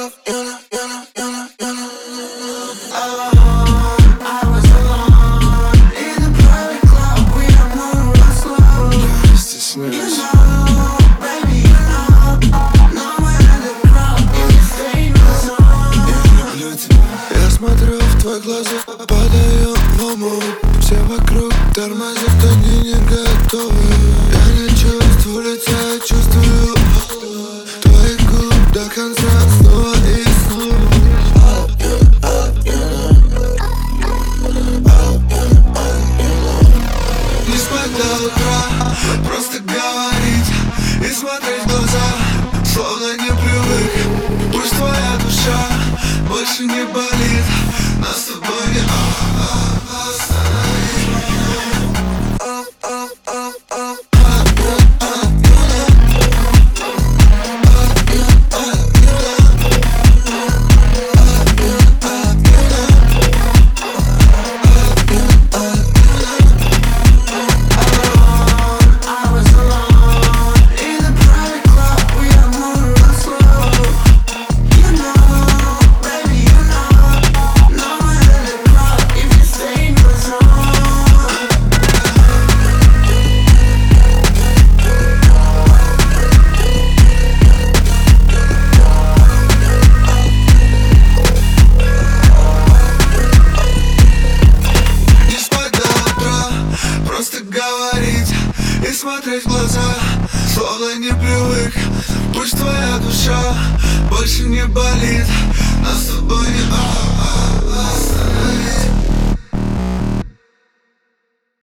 Я смотрю в твои глаза, падаю в омут. Все вокруг тормозят, они не готовы. Я не чувствую лица, я чувствую твоих губ до конца, снова и снова. Не спать до утра, просто говорить и смотреть в глаза, словно не привык. Пусть твоя душа больше не болит, нас с тобой не остановить. Говорить и смотреть в глаза, словно не привык. Пусть твоя душа больше не болит, нас с тобой не остановить.